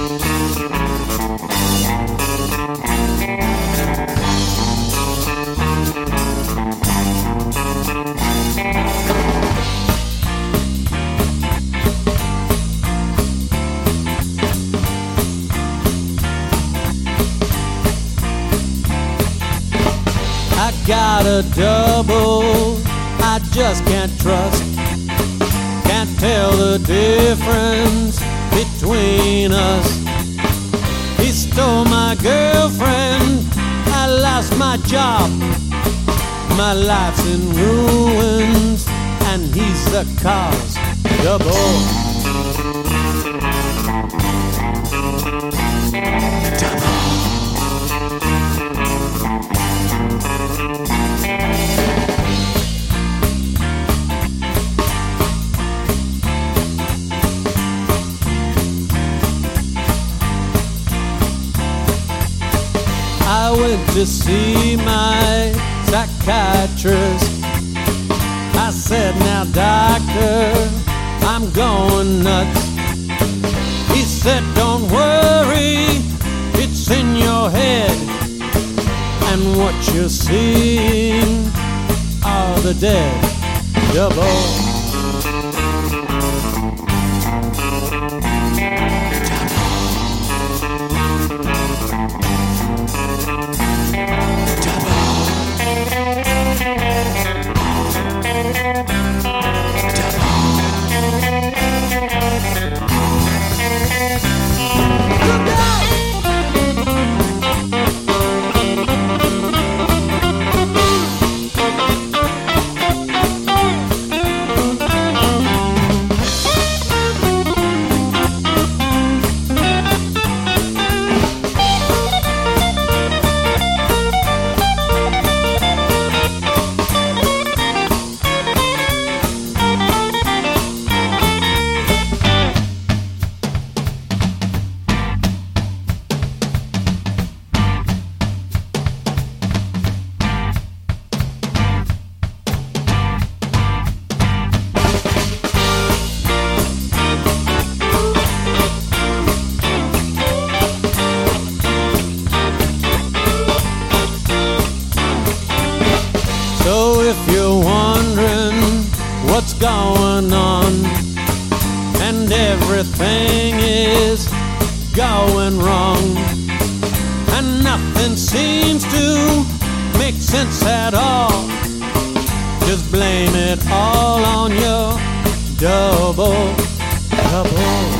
Got a double I just can't trust. Can't tell the difference between us. He stole my girlfriend, I lost my job. My life's in ruins, and he's the cause. Double. I went to see my psychiatrist. I said, now doctor, I'm going nuts. He said, don't worry, it's in your head. And what you're seeing are the dead. Double. So if you're wondering what's going on, and everything is going wrong, and nothing seems to make sense at all, just blame it all on your double.